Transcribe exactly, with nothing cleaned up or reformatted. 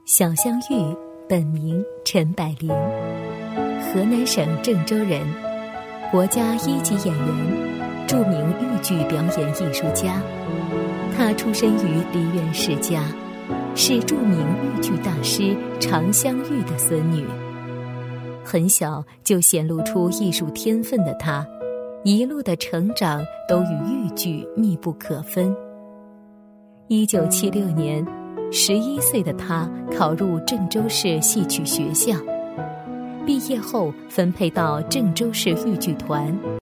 小香玉本名陈百灵，河南省郑州人，国家一级演员，著名豫剧表演艺术家。她出身于梨园世家，是著名豫剧大师常香玉的孙女。很小就显露出艺术天分的她，一路的成长都与豫剧密不可分。一九七六年，十一岁的她考入郑州市戏曲学校，毕业后分配到郑州市豫剧团，